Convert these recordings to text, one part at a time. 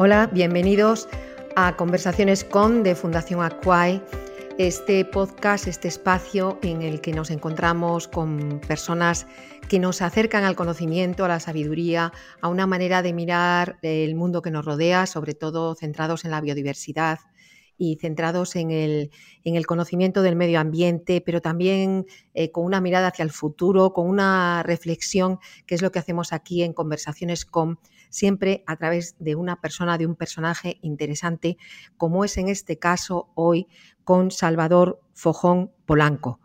Hola, bienvenidos a Conversaciones con de Fundación Acquae, este podcast, este espacio en el que nos encontramos con personas que nos acercan al conocimiento, a la sabiduría, a una manera de mirar el mundo que nos rodea, sobre todo centrados en la biodiversidad y centrados en el conocimiento del medio ambiente, pero también con una mirada hacia el futuro, con una reflexión, que es lo que hacemos aquí en Conversaciones con, siempre a través de una persona, de un personaje interesante, como es en este caso hoy con Salvador Fojón Polanco.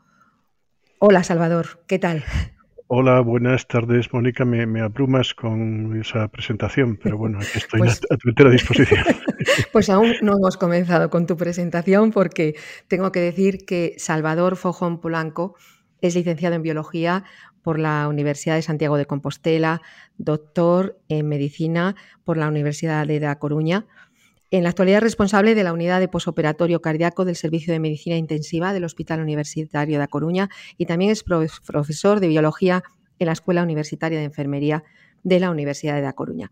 Hola Salvador, ¿qué tal? Hola, buenas tardes, Mónica. Me abrumas con esa presentación, pero bueno, aquí estoy Pues, a tu entera disposición. Pues aún no hemos comenzado con tu presentación porque tengo que decir que Salvador Fojón Polanco es licenciado en Biología por la Universidad de Santiago de Compostela, doctor en Medicina por la Universidad de La Coruña. En la actualidad es responsable de la unidad de posoperatorio cardíaco del Servicio de Medicina Intensiva del Hospital Universitario de A Coruña y también es profesor de Biología en la Escuela Universitaria de Enfermería de la Universidad de A Coruña.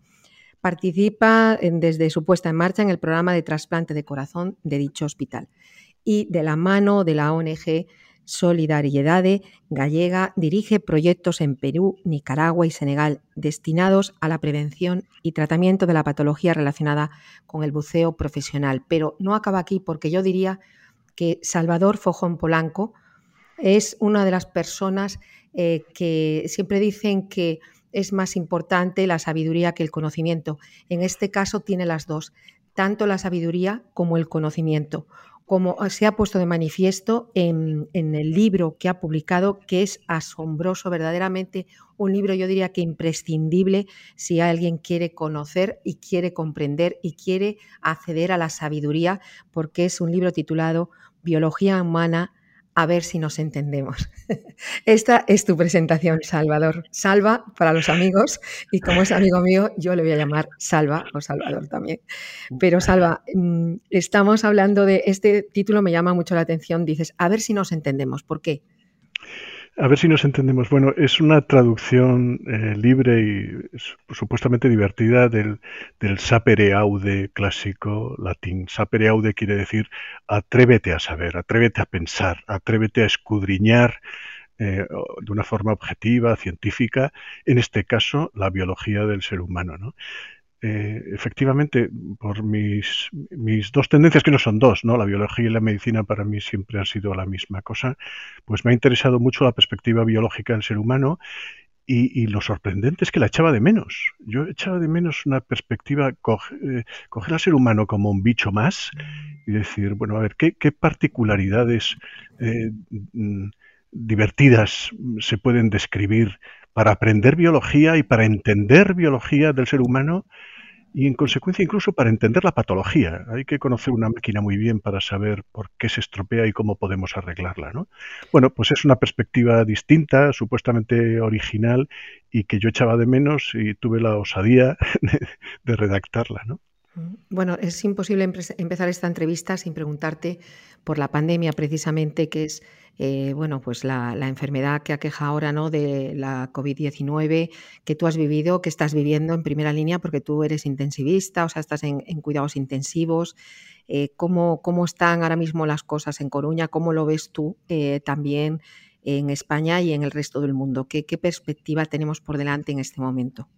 Participa desde su puesta en marcha en el programa de trasplante de corazón de dicho hospital y de la mano de la ONG Solidariedade Gallega dirige proyectos en Perú, Nicaragua y Senegal destinados a la prevención y tratamiento de la patología relacionada con el buceo profesional. Pero no acaba aquí, porque yo diría que Salvador Fojón Polanco es una de las personas que siempre dicen que es más importante la sabiduría que el conocimiento. En este caso tiene las dos, tanto la sabiduría como el conocimiento, como se ha puesto de manifiesto en el libro que ha publicado, que es asombroso, verdaderamente un libro, yo diría que imprescindible si alguien quiere conocer y quiere comprender y quiere acceder a la sabiduría, porque es un libro titulado Biología humana, a ver si nos entendemos. Esta es tu presentación, Salvador. Salva para los amigos, y como es amigo mío, yo le voy a llamar Salva o Salvador también. Pero Salva, estamos hablando de este título, me llama mucho la atención. Dices, a ver si nos entendemos. ¿Por qué? A ver si nos entendemos. Bueno, es una traducción libre y supuestamente divertida del sapere aude clásico latín. Sapere aude quiere decir atrévete a saber, atrévete a pensar, atrévete a escudriñar de una forma objetiva, científica, en este caso, la biología del ser humano, ¿no? Efectivamente, por mis dos tendencias, que no son dos, ¿no? La biología y la medicina para mí siempre han sido la misma cosa, pues me ha interesado mucho la perspectiva biológica del ser humano y lo sorprendente es que la echaba de menos. Yo echaba de menos una perspectiva, coger al ser humano como un bicho más y decir, bueno, a ver, ¿qué particularidades mm, divertidas se pueden describir para aprender biología y para entender biología del ser humano y en consecuencia incluso para entender la patología? Hay que conocer una máquina muy bien para saber por qué se estropea y cómo podemos arreglarla, ¿no? Bueno, pues es una perspectiva distinta, supuestamente original, y que yo echaba de menos y tuve la osadía de redactarla, ¿no? Bueno, es imposible empezar esta entrevista sin preguntarte por la pandemia, precisamente, que es bueno, pues la enfermedad que aqueja ahora, ¿no?, de la COVID-19, que tú has vivido, que estás viviendo en primera línea, porque tú eres intensivista, o sea, estás en cuidados intensivos. ¿Cómo están ahora mismo las cosas en Coruña? ¿Cómo lo ves tú también en España y en el resto del mundo? ¿Qué perspectiva tenemos por delante en este momento?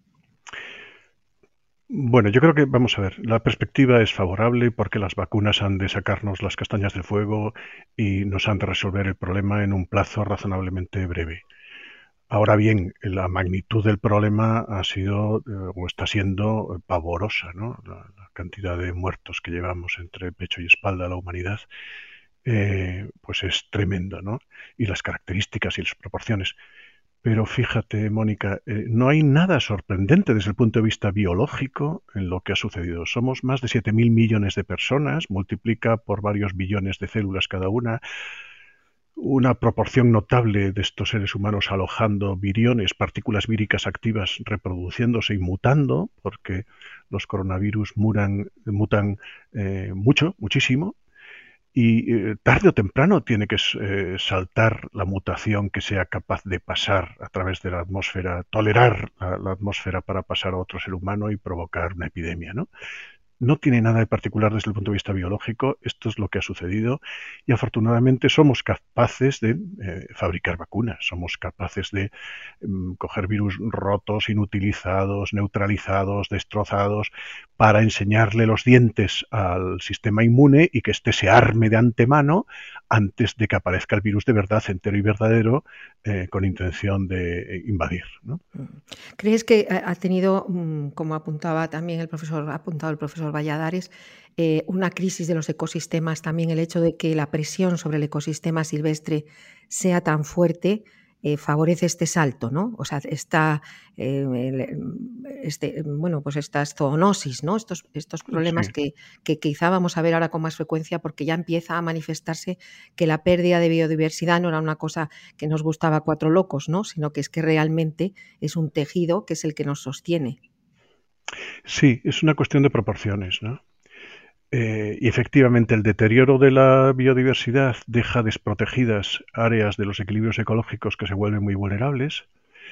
Bueno, yo creo que, vamos a ver, la perspectiva es favorable porque las vacunas han de sacarnos las castañas del fuego y nos han de resolver el problema en un plazo razonablemente breve. Ahora bien, la magnitud del problema ha sido o está siendo pavorosa, ¿no? La cantidad de muertos que llevamos entre pecho y espalda a la humanidad, pues es tremendo, ¿no? Y las características y las proporciones. Pero fíjate, Mónica, no hay nada sorprendente desde el punto de vista biológico en lo que ha sucedido. Somos más de 7.000 millones de personas, multiplica por varios billones de células cada una proporción notable de estos seres humanos alojando viriones, partículas víricas activas reproduciéndose y mutando, porque los coronavirus mutan muchísimo, y tarde o temprano tiene que saltar la mutación que sea capaz de pasar a través de la atmósfera, tolerar la atmósfera para pasar a otro ser humano y provocar una epidemia, ¿no? No tiene nada de particular desde el punto de vista biológico, esto es lo que ha sucedido y afortunadamente somos capaces de fabricar vacunas, somos capaces de coger virus rotos, inutilizados, neutralizados, destrozados, para enseñarle los dientes al sistema inmune y que éste se arme de antemano antes de que aparezca el virus de verdad, entero y verdadero, con intención de invadir, ¿no? ¿Crees que ha tenido, como apuntaba también ha apuntado el profesor Valladares, una crisis de los ecosistemas, también el hecho de que la presión sobre el ecosistema silvestre sea tan fuerte, favorece este salto, ¿no? O sea, bueno, pues estas zoonosis, ¿no? Estos problemas Sí. que quizá vamos a ver ahora con más frecuencia porque ya empieza a manifestarse que la pérdida de biodiversidad no era una cosa que nos gustaba a cuatro locos, ¿no? Sino que es que realmente es un tejido que es el que nos sostiene. Sí, es una cuestión de proporciones, ¿no? Y efectivamente el deterioro de la biodiversidad deja desprotegidas áreas de los equilibrios ecológicos que se vuelven muy vulnerables.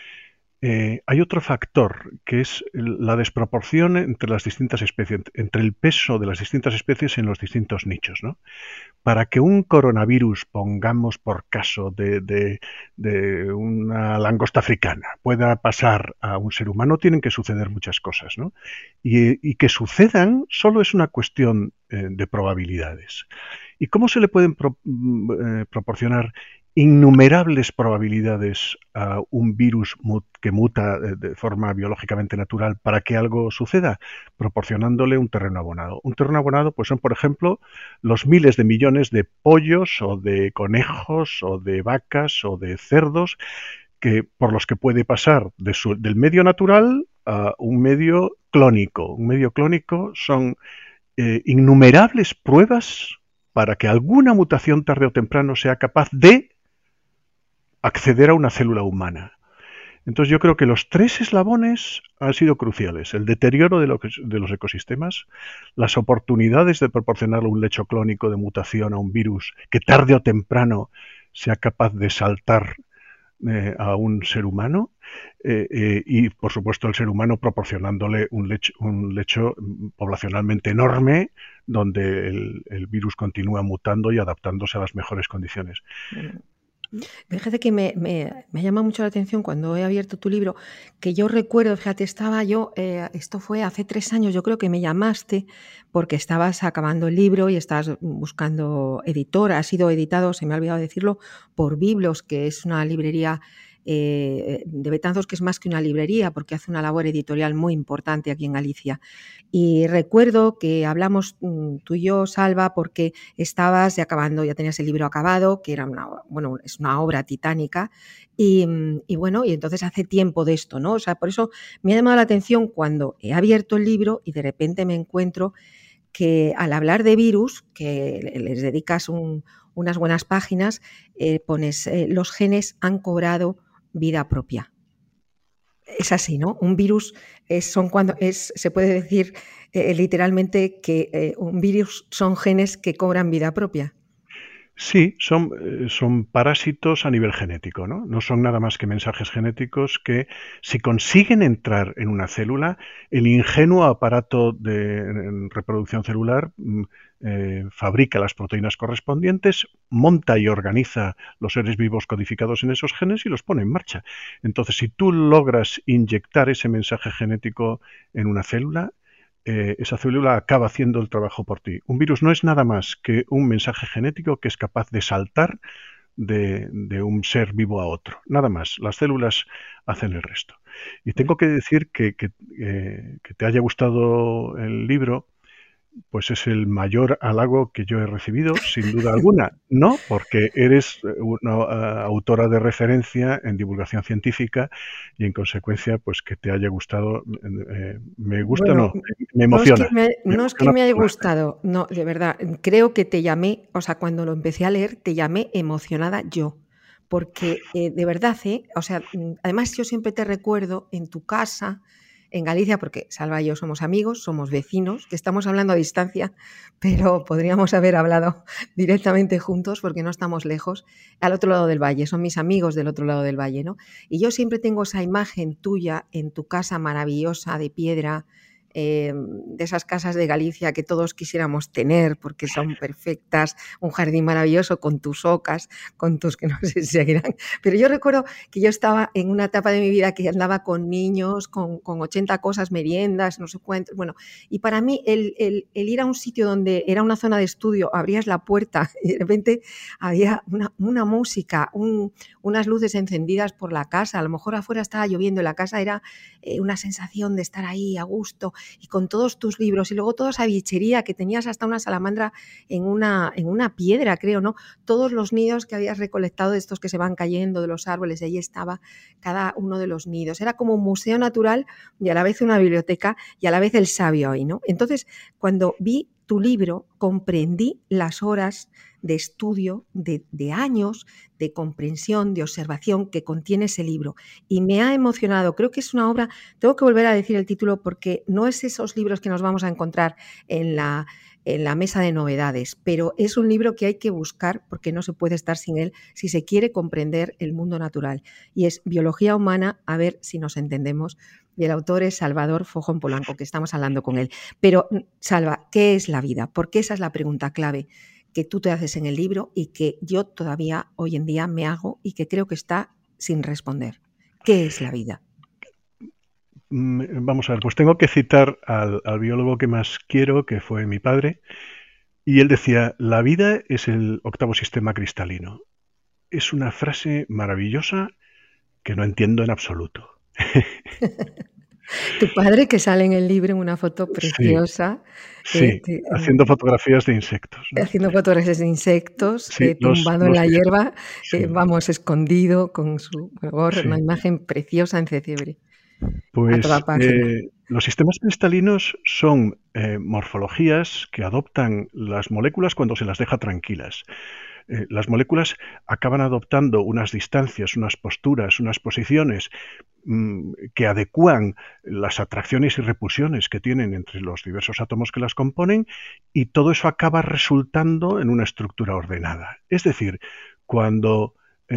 Hay otro factor que es la desproporción entre las distintas especies, entre el peso de las distintas especies en los distintos nichos, ¿no? Para que un coronavirus, pongamos por caso, de una langosta africana, pueda pasar a un ser humano, tienen que suceder muchas cosas, ¿no? Y que sucedan solo es una cuestión de probabilidades. ¿Y cómo se le pueden proporcionar innumerables probabilidades a un virus que muta de forma biológicamente natural para que algo suceda? Proporcionándole un terreno abonado. Un terreno abonado, pues son, por ejemplo, los miles de millones de pollos o de conejos o de vacas o de cerdos por los que puede pasar del medio natural a un medio clónico. Un medio clónico son innumerables pruebas para que alguna mutación tarde o temprano sea capaz de acceder a una célula humana. Entonces yo creo que los tres eslabones han sido cruciales. El deterioro de los ecosistemas, las oportunidades de proporcionarle un lecho clónico de mutación a un virus que tarde o temprano sea capaz de saltar a un ser humano y por supuesto el ser humano proporcionándole un lecho poblacionalmente enorme donde el virus continúa mutando y adaptándose a las mejores condiciones. Fíjate que me llama mucho la atención cuando he abierto tu libro, que yo recuerdo, fíjate, estaba yo, esto fue hace 3 años, yo creo que me llamaste porque estabas acabando el libro y estabas buscando editora. Ha sido editado, se me ha olvidado decirlo, por Biblos, que es una librería de Betanzos, que es más que una librería porque hace una labor editorial muy importante aquí en Galicia. Y recuerdo que hablamos tú y yo, Salva, porque estabas ya acabando, ya tenías el libro acabado, que era es una obra titánica, y bueno, y entonces hace tiempo de esto, ¿no? O sea, por eso me ha llamado la atención cuando he abierto el libro y de repente me encuentro que al hablar de virus, que les dedicas unas buenas páginas, pones los genes han cobrado vida propia. Es así, ¿no? Un virus se puede decir literalmente que un virus son genes que cobran vida propia. Sí, son parásitos a nivel genético, ¿no? No son nada más que mensajes genéticos que, si consiguen entrar en una célula, el ingenuo aparato de reproducción celular fabrica las proteínas correspondientes, monta y organiza los seres vivos codificados en esos genes y los pone en marcha. Entonces, si tú logras inyectar ese mensaje genético en una célula, esa célula acaba haciendo el trabajo por ti. Un virus no es nada más que un mensaje genético que es capaz de saltar de un ser vivo a otro. Nada más. Las células hacen el resto. Y tengo que decir que te haya gustado el libro, pues es el mayor halago que yo he recibido, sin duda alguna. No, porque eres una autora de referencia en divulgación científica y en consecuencia, pues que te haya gustado, me gusta, Bueno, no, me no es que emociona. Me no es que emociona me haya personalmente. gustado, no, de verdad, creo que te llamé, o sea, cuando lo empecé a leer, te llamé emocionada yo, porque de verdad, o sea, además yo siempre te recuerdo en tu casa, en Galicia, porque Salva y yo somos amigos, somos vecinos, que estamos hablando a distancia, pero podríamos haber hablado directamente juntos porque no estamos lejos, al otro lado del valle, son mis amigos del otro lado del valle, ¿no? Y yo siempre tengo esa imagen tuya en tu casa maravillosa de piedra, de esas casas de Galicia que todos quisiéramos tener porque son perfectas, un jardín maravilloso con tus ocas, con tus que no sé si seguirán. Pero yo recuerdo que yo estaba en una etapa de mi vida que andaba con niños, con 80 cosas, meriendas, no sé cuántos. Bueno, y para mí el ir a un sitio donde era una zona de estudio, abrías la puerta y de repente había una música, unas luces encendidas por la casa, a lo mejor afuera estaba lloviendo y la casa era una sensación de estar ahí a gusto y con todos tus libros y luego toda esa bichería que tenías hasta una salamandra en una piedra, creo, ¿no? Todos los nidos que habías recolectado de estos que se van cayendo de los árboles, y ahí estaba cada uno de los nidos. Era como un museo natural y a la vez una biblioteca y a la vez el sabio ahí, ¿no? Entonces, cuando vi tu libro, comprendí las horas de estudio, de años, de comprensión, de observación que contiene ese libro. Y me ha emocionado. Creo que es una obra, tengo que volver a decir el título porque no es esos libros que nos vamos a encontrar en la mesa de novedades, pero es un libro que hay que buscar porque no se puede estar sin él si se quiere comprender el mundo natural. Y es Biología humana, a ver si nos entendemos. Y el autor es Salvador Fojón Polanco, que estamos hablando con él. Pero, Salva, ¿qué es la vida? Porque esa es la pregunta clave que tú te haces en el libro y que yo todavía hoy en día me hago y que creo que está sin responder. ¿Qué es la vida? Vamos a ver, pues tengo que citar al biólogo que más quiero, que fue mi padre, y él decía, la vida es el octavo sistema cristalino. Es una frase maravillosa que no entiendo en absoluto. Tu padre, que sale en el libro en una foto Sí, preciosa, sí, haciendo fotografías de insectos, ¿no? haciendo fotografías de insectos, Sí, tumbado en la hierba, sí. vamos, escondido con su gorro, Sí, una imagen preciosa en Cecibre, a pues toda página. los sistemas cristalinos son morfologías que adoptan las moléculas cuando se las deja tranquilas. Las moléculas acaban adoptando unas distancias, unas posturas, unas posiciones que adecúan las atracciones y repulsiones que tienen entre los diversos átomos que las componen, y todo eso acaba resultando en una estructura ordenada. Es decir, cuando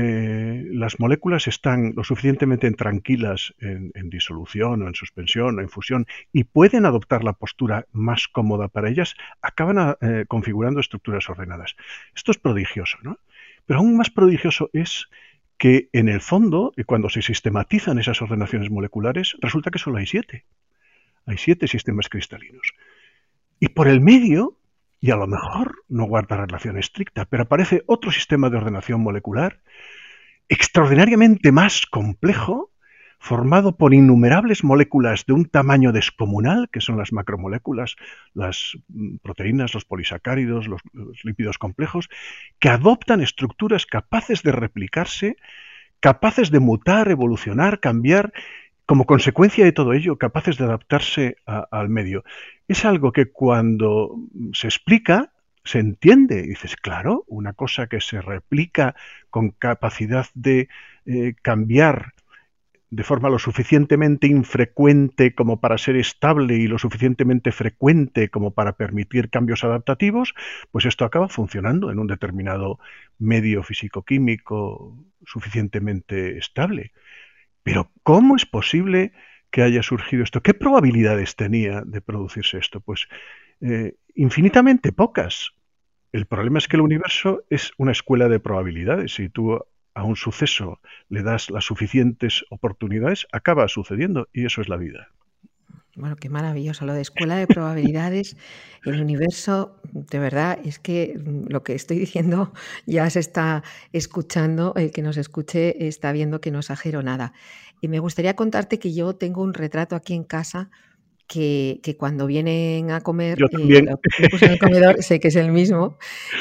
las moléculas están lo suficientemente tranquilas en disolución o en suspensión o en fusión y pueden adoptar la postura más cómoda para ellas, acaban configurando estructuras ordenadas. Esto es prodigioso, ¿no? Pero aún más prodigioso es que en el fondo, cuando se sistematizan esas ordenaciones moleculares, resulta que solo hay 7. Hay 7 sistemas cristalinos. Y por el medio, y a lo mejor no guarda relación estricta, pero aparece otro sistema de ordenación molecular extraordinariamente más complejo, formado por innumerables moléculas de un tamaño descomunal, que son las macromoléculas, las proteínas, los polisacáridos, los lípidos complejos, que adoptan estructuras capaces de replicarse, capaces de mutar, evolucionar, cambiar, como consecuencia de todo ello, capaces de adaptarse al medio. Es algo que cuando se explica, se entiende. Y dices, claro, una cosa que se replica con capacidad de cambiar de forma lo suficientemente infrecuente como para ser estable y lo suficientemente frecuente como para permitir cambios adaptativos, pues esto acaba funcionando en un determinado medio físico-químico suficientemente estable. Pero ¿cómo es posible que haya surgido esto? ¿Qué probabilidades tenía de producirse esto? Pues infinitamente pocas. El problema es que el universo es una escuela de probabilidades. Si tú a un suceso le das las suficientes oportunidades, acaba sucediendo, y eso es la vida. Bueno, qué maravilloso. Lo de escuela de probabilidades, el universo, de verdad, es que lo que estoy diciendo ya se está escuchando, el que nos escuche está viendo que no exagero nada. Y me gustaría contarte que yo tengo un retrato aquí en casa que cuando vienen a comer, Yo también. lo puse en el comedor, sé que es el mismo,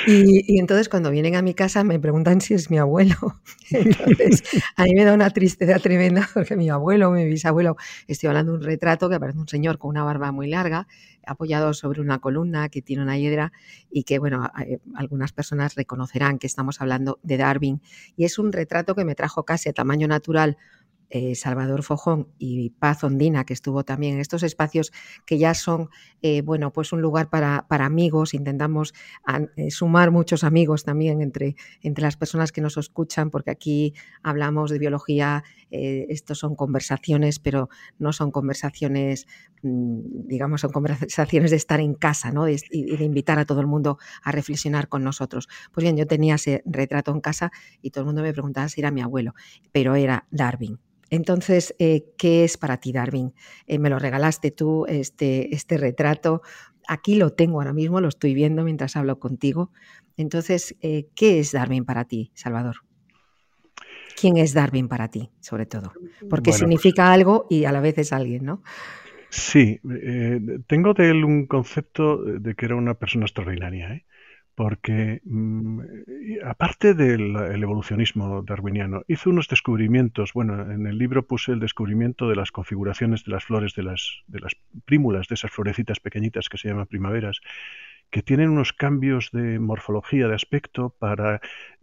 y entonces cuando vienen a mi casa me preguntan si es mi abuelo. Entonces, a mí me da una tristeza tremenda porque mi abuelo, mi bisabuelo, estoy hablando de un retrato que parece un señor con una barba muy larga, apoyado sobre una columna que tiene una hiedra y que, bueno, algunas personas reconocerán que estamos hablando de Darwin. Y es un retrato que me trajo casi a tamaño natural Salvador Fojón y Paz Ondina, que estuvo también en estos espacios que ya son bueno, pues un lugar para amigos. Intentamos sumar muchos amigos también entre las personas que nos escuchan, porque aquí hablamos de biología, estos son conversaciones, pero no son conversaciones, digamos, son conversaciones de estar en casa, ¿no? Y de invitar a todo el mundo a reflexionar con nosotros. Pues bien, yo tenía ese retrato en casa y todo el mundo me preguntaba si era mi abuelo, pero era Darwin. Entonces, ¿qué es para ti Darwin? Me lo regalaste tú, este retrato. Aquí lo tengo ahora mismo, lo estoy viendo mientras hablo contigo. Entonces, ¿qué es Darwin para ti, Salvador? ¿Quién es Darwin para ti, sobre todo? Porque Bueno, pues significa algo y a la vez es alguien, ¿no? sí, tengo de él un concepto de que era una persona extraordinaria, ¿eh? Porque aparte del el evolucionismo darwiniano, hizo unos descubrimientos. Bueno, en el libro puse el descubrimiento de las configuraciones de las flores de las prímulas, de esas florecitas pequeñitas que se llaman primaveras, que tienen unos cambios de morfología, de aspecto, para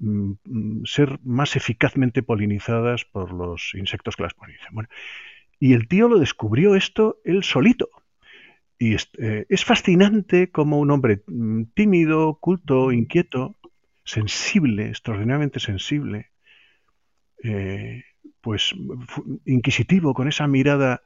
ser más eficazmente polinizadas por los insectos que las polinizan. Bueno, y el tío lo descubrió esto él solito. Y es fascinante como un hombre tímido, culto, inquieto, sensible, extraordinariamente sensible, eh, pues inquisitivo, con esa mirada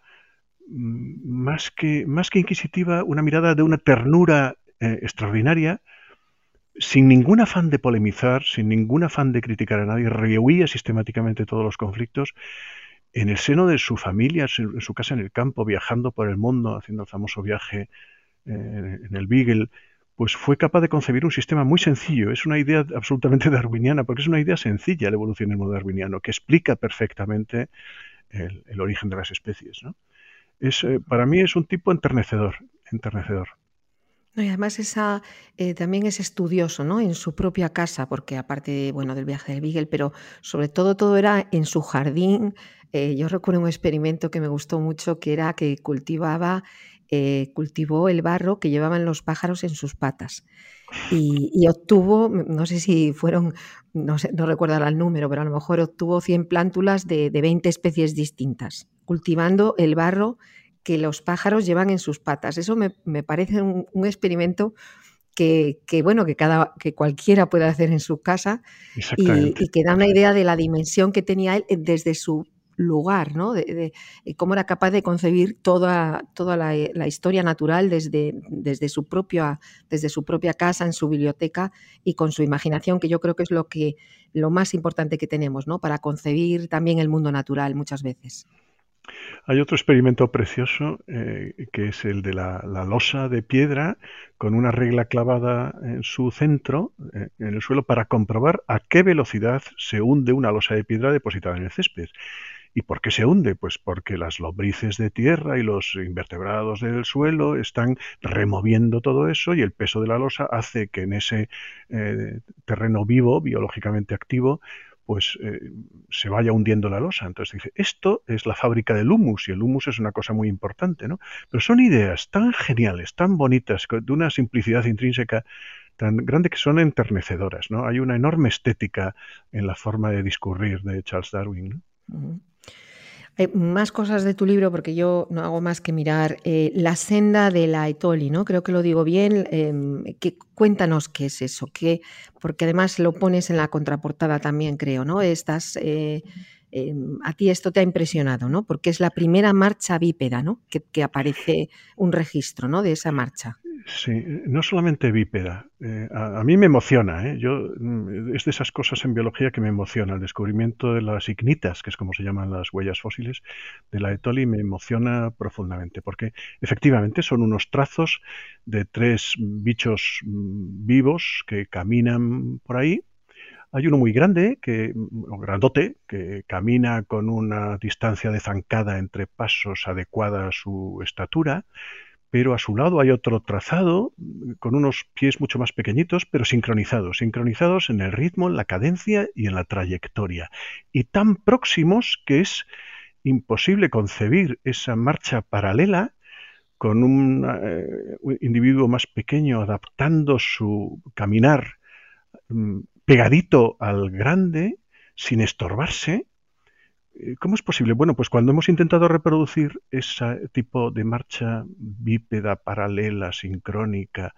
más que inquisitiva, una mirada de una ternura extraordinaria, sin ningún afán de polemizar, sin ningún afán de criticar a nadie, rehuía sistemáticamente todos los conflictos en el seno de su familia, en su casa en el campo, viajando por el mundo, haciendo el famoso viaje en el Beagle, pues fue capaz de concebir un sistema muy sencillo. Es una idea absolutamente darwiniana, porque es una idea sencilla el evolucionismo darwiniano, que explica perfectamente el origen de las especies, ¿no? Para mí es un tipo enternecedor, enternecedor. No, y además también es estudioso, ¿no? En su propia casa, porque aparte, bueno, del viaje del Beagle, pero sobre todo era en su jardín. Yo recuerdo un experimento que me gustó mucho, que era que cultivó el barro que llevaban los pájaros en sus patas. Y obtuvo, no sé si fueron, no sé, no recuerdo ahora el número, pero a lo mejor obtuvo 100 plántulas de 20 especies distintas, cultivando el barro que los pájaros llevan en sus patas. Eso me parece un experimento bueno, que cualquiera puede hacer en su casa Exactamente. y que da una idea de la dimensión que tenía él desde su lugar, ¿no? De cómo era capaz de concebir toda la historia natural desde su propia casa, en su biblioteca y con su imaginación, que yo creo que es lo más importante que tenemos, ¿no? Para concebir también el mundo natural muchas veces. Hay otro experimento precioso que es el de la losa de piedra con una regla clavada en su centro, en el suelo, para comprobar a qué velocidad se hunde una losa de piedra depositada en el césped. ¿Y por qué se hunde? Pues porque las lombrices de tierra y los invertebrados del suelo están removiendo todo eso y el peso de la losa hace que en ese terreno vivo, biológicamente activo, pues se vaya hundiendo la losa. Entonces dice, esto es la fábrica del humus y el humus es una cosa muy importante, ¿no? Pero son ideas tan geniales, tan bonitas, de una simplicidad intrínseca tan grande que son enternecedoras, ¿no? Hay una enorme estética en la forma de discurrir de Charles Darwin, ¿no? Uh-huh. Más cosas de tu libro, porque yo no hago más que mirar La senda de la Etoli, ¿no? Creo que lo digo bien. Cuéntanos qué es eso, porque además lo pones en la contraportada también, creo, ¿no? A ti esto te ha impresionado, ¿no? Porque es la primera marcha bípeda, ¿no? Que aparece un registro, ¿no? De esa marcha. Sí, no solamente bípeda. A mí me emociona, ¿eh? Es de esas cosas en biología que me emociona. El descubrimiento de las ignitas, que es como se llaman las huellas fósiles de la Etoli, me emociona profundamente, porque efectivamente son unos trazos de tres bichos vivos que caminan por ahí. Hay uno muy grande, o grandote, que camina con una distancia de zancada entre pasos adecuada a su estatura, pero a su lado hay otro trazado con unos pies mucho más pequeñitos, pero sincronizados en el ritmo, en la cadencia y en la trayectoria, y tan próximos que es imposible concebir esa marcha paralela con un individuo más pequeño adaptando su caminar pegadito al grande sin estorbarse, ¿Cómo es posible? Bueno, pues cuando hemos intentado reproducir ese tipo de marcha bípeda, paralela, sincrónica,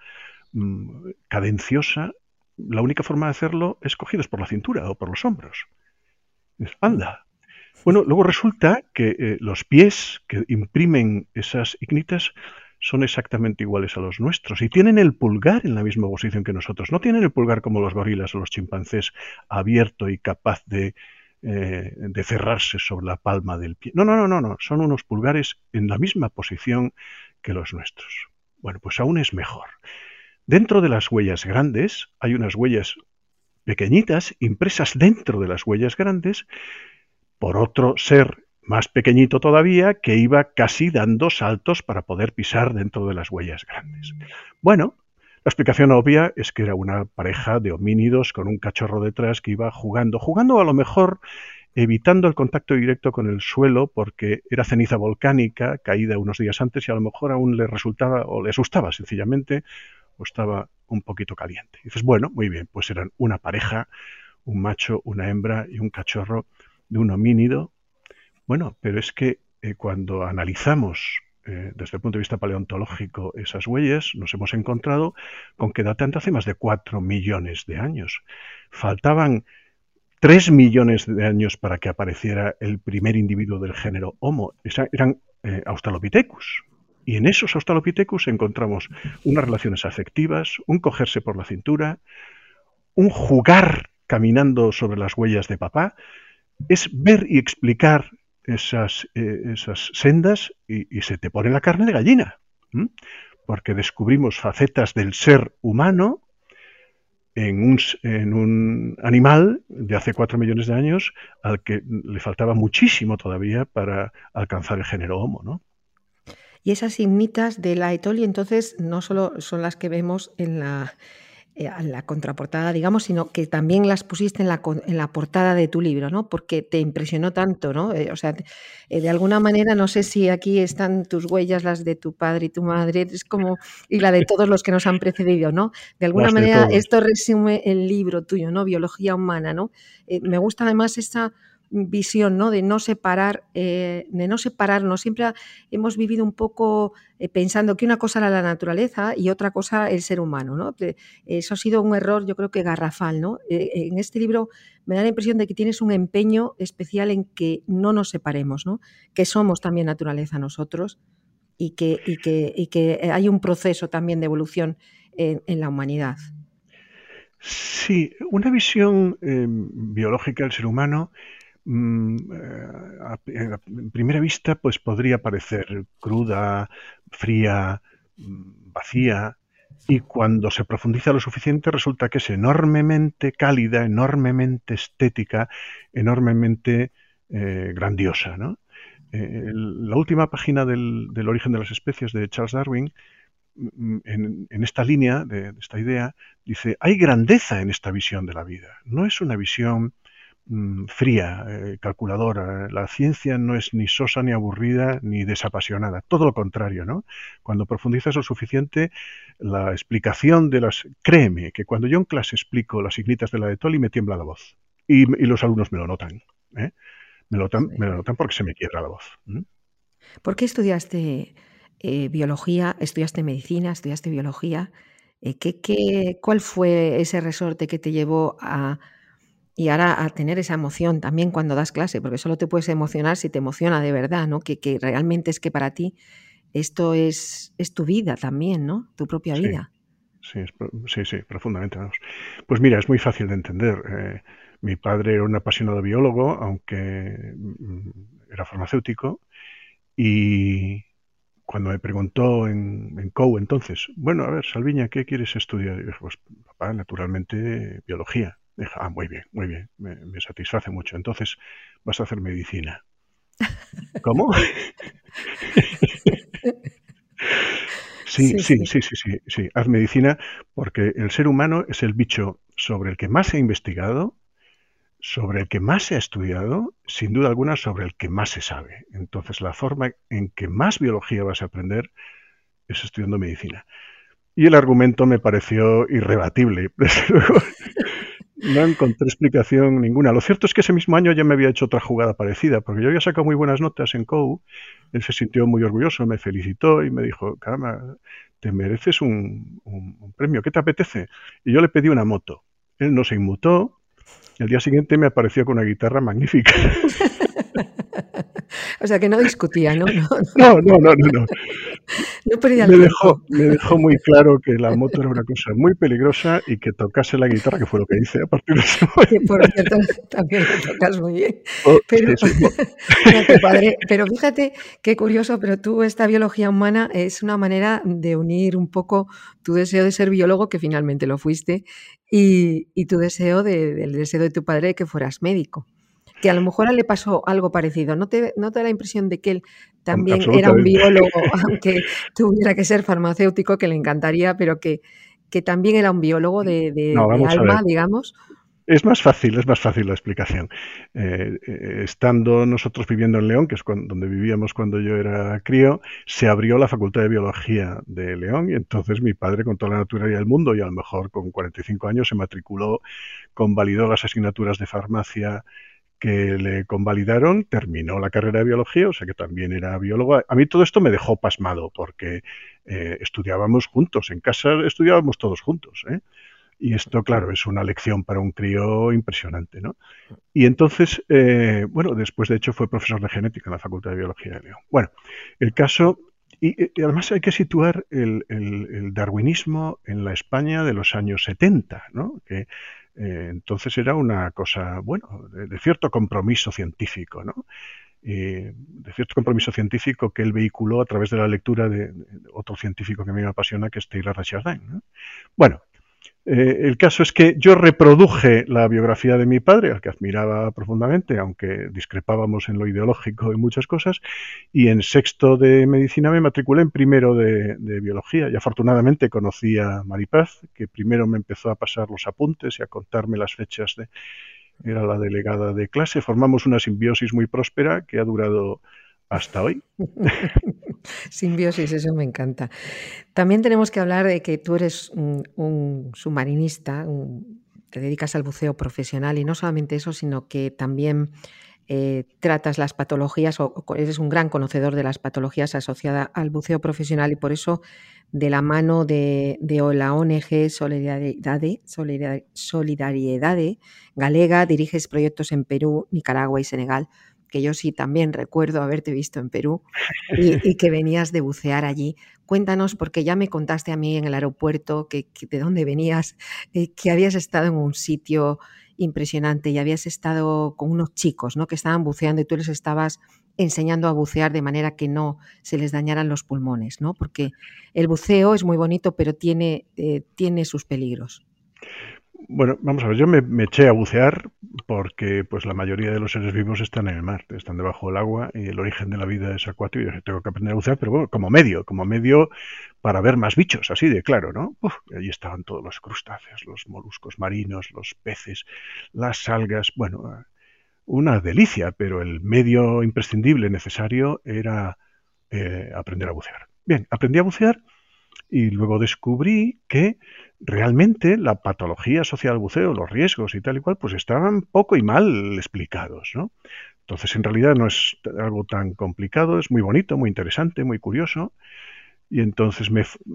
cadenciosa, la única forma de hacerlo es cogidos por la cintura o por los hombros. Anda. Bueno, luego resulta que los pies que imprimen esas ignitas son exactamente iguales a los nuestros y tienen el pulgar en la misma posición que nosotros. No tienen el pulgar como los gorilas o los chimpancés, abierto y capaz de cerrarse sobre la palma del pie. No, no, no, no, no. Son unos pulgares en la misma posición que los nuestros. Bueno, pues aún es mejor. Dentro de las huellas grandes hay unas huellas pequeñitas impresas dentro de las huellas grandes por otro ser más pequeñito todavía que iba casi dando saltos para poder pisar dentro de las huellas grandes. Bueno, la explicación obvia es que era una pareja de homínidos con un cachorro detrás que iba jugando a lo mejor evitando el contacto directo con el suelo porque era ceniza volcánica caída unos días antes y a lo mejor aún le resultaba o le asustaba sencillamente o estaba un poquito caliente. Y dices, bueno, muy bien, pues eran una pareja, un macho, una hembra y un cachorro de un homínido. Bueno, pero es que cuando analizamos desde el punto de vista paleontológico esas huellas, nos hemos encontrado con que datan de hace más de 4 millones de años. Faltaban 3 millones de años para que apareciera el primer individuo del género Homo. Eran Australopithecus. Y en esos Australopithecus encontramos unas relaciones afectivas, un cogerse por la cintura, un jugar caminando sobre las huellas de papá. Es ver y explicar esas sendas y se te pone la carne de gallina. Porque descubrimos facetas del ser humano en un animal de hace 4 millones de años al que le faltaba muchísimo todavía para alcanzar el género Homo, ¿no? Y esas ignitas de Laetoli, entonces, no solo son las que vemos en la contraportada, digamos, sino que también las pusiste en la portada de tu libro, ¿no? Porque te impresionó tanto, ¿no? O sea, de alguna manera, no sé si aquí están tus huellas, las de tu padre y tu madre, es como, y la de todos los que nos han precedido, ¿no? De alguna Las de manera, todos. esto resume el libro tuyo, ¿no? Biología humana, ¿no? Me gusta además esa visión, ¿no? De no separarnos. Siempre hemos vivido un poco pensando que una cosa era la naturaleza y otra cosa el ser humano, ¿no? Eso ha sido un error, yo creo que garrafal, ¿no? En este libro me da la impresión de que tienes un empeño especial en que no nos separemos, ¿no? Que somos también naturaleza nosotros y que hay un proceso también de evolución en la humanidad. Sí, una visión biológica del ser humano a primera vista pues podría parecer cruda, fría, vacía, y cuando se profundiza lo suficiente resulta que es enormemente cálida, enormemente estética, enormemente grandiosa, ¿no? La última página del origen de las especies de Charles Darwin, en esta línea, de esta idea, dice, hay grandeza en esta visión de la vida. No es una visión fría, calculadora. La ciencia no es ni sosa, ni aburrida, ni desapasionada. Todo lo contrario, ¿no? Cuando profundizas lo suficiente, la explicación de las... Créeme que cuando yo en clase explico las ignitas de la de Tolly me tiembla la voz. Y los alumnos me lo notan. Me lo notan porque se me quiebra la voz. ¿Por qué estudiaste biología, estudiaste medicina, estudiaste biología? ¿Cuál fue ese resorte que te llevó y ahora a tener esa emoción también cuando das clase? Porque solo te puedes emocionar si te emociona de verdad, ¿no? Que realmente es que para ti esto es tu vida también, ¿no? Tu propia Sí, vida. sí, profundamente. Vamos. Pues mira, es muy fácil de entender. Mi padre era un apasionado biólogo, aunque era farmacéutico, y cuando me preguntó en COU entonces, bueno, a ver, Salviña, ¿qué quieres estudiar? Y dije, pues papá, naturalmente, biología. Dije, muy bien, me satisface mucho. Entonces vas a hacer medicina. ¿Cómo? Sí, sí. Sí. Haz medicina porque el ser humano es el bicho sobre el que más se ha investigado, sobre el que más se ha estudiado, sin duda alguna sobre el que más se sabe. Entonces, la forma en que más biología vas a aprender es estudiando medicina. Y el argumento me pareció irrebatible, desde luego. No encontré explicación ninguna. Lo cierto es que ese mismo año ya me había hecho otra jugada parecida, porque yo había sacado muy buenas notas en COU. Él se sintió muy orgulloso, me felicitó y me dijo, caramba, te mereces un premio, ¿qué te apetece? Y yo le pedí una moto. Él no se inmutó. El día siguiente me apareció con una guitarra magnífica. O sea, que no discutía, ¿no? No, No, no, no, no, no. no perdía el tiempo. Me dejó muy claro que la moto era una cosa muy peligrosa y que tocase la guitarra, que fue lo que hice a partir de ese Que momento. por cierto también lo tocas muy bien. Oh, sí, Pero sí. no, tu padre, pero fíjate qué curioso, pero tú esta biología humana es una manera de unir un poco tu deseo de ser biólogo, que finalmente lo fuiste, y tu deseo el deseo de tu padre de que fueras médico. Que a lo mejor a él le pasó algo parecido. ¿No te da la impresión de que él también era un Absolutamente. biólogo, aunque tuviera que ser farmacéutico, que le encantaría, pero que también era un biólogo No, de vamos a ver. alma, digamos? Es más fácil la explicación. Estando nosotros viviendo en León, que es donde vivíamos cuando yo era crío, se abrió la Facultad de Biología de León y entonces mi padre, con toda la naturalidad del mundo y a lo mejor con 45 años, se matriculó, convalidó las asignaturas de farmacia que le convalidaron, terminó la carrera de biología, o sea que también era biólogo. A mí todo esto me dejó pasmado porque estudiábamos juntos, en casa estudiábamos todos juntos, ¿eh? Y esto, claro, es una lección para un crío impresionante, ¿no? Y entonces, bueno, después de hecho fue profesor de genética en la Facultad de Biología de León. Bueno, el caso, y además hay que situar el darwinismo en la España de los años 70, ¿no? Que entonces era una cosa, bueno, de cierto compromiso científico, ¿no? De cierto compromiso científico que él vehiculó a través de la lectura de otro científico que a mí me apasiona, que es Taylor Rachardin, ¿no? Bueno, el caso es que yo reproduje la biografía de mi padre, al que admiraba profundamente, aunque discrepábamos en lo ideológico y muchas cosas, y en sexto de medicina me matriculé en primero de biología. Y afortunadamente conocí a Maripaz, que primero me empezó a pasar los apuntes y a contarme las fechas era la delegada de clase. Formamos una simbiosis muy próspera que ha durado hasta hoy. Simbiosis, eso me encanta. También tenemos que hablar de que tú eres un submarinista, te dedicas al buceo profesional y no solamente eso, sino que también tratas las patologías o eres un gran conocedor de las patologías asociadas al buceo profesional y por eso de la mano de la ONG Solidariedade Galega diriges proyectos en Perú, Nicaragua y Senegal, que yo sí también recuerdo haberte visto en Perú y que venías de bucear allí. Cuéntanos, porque ya me contaste a mí en el aeropuerto que de dónde venías, que habías estado en un sitio impresionante y habías estado con unos chicos, ¿no?, que estaban buceando y tú les estabas enseñando a bucear de manera que no se les dañaran los pulmones, ¿no? Porque el buceo es muy bonito, pero tiene sus peligros. Bueno, vamos a ver, yo me eché a bucear porque pues la mayoría de los seres vivos están en el mar, están debajo del agua y el origen de la vida es acuático y yo tengo que aprender a bucear, pero bueno, como medio para ver más bichos, así de claro, ¿no? Uf, allí estaban todos los crustáceos, los moluscos marinos, los peces, las algas, bueno, una delicia, pero el medio imprescindible necesario era aprender a bucear. Bien, aprendí a bucear y luego descubrí que realmente la patología asociada al buceo, los riesgos y tal y cual, pues estaban poco y mal explicados, ¿no? Entonces, en realidad no es algo tan complicado, es muy bonito, muy interesante, muy curioso. Y entonces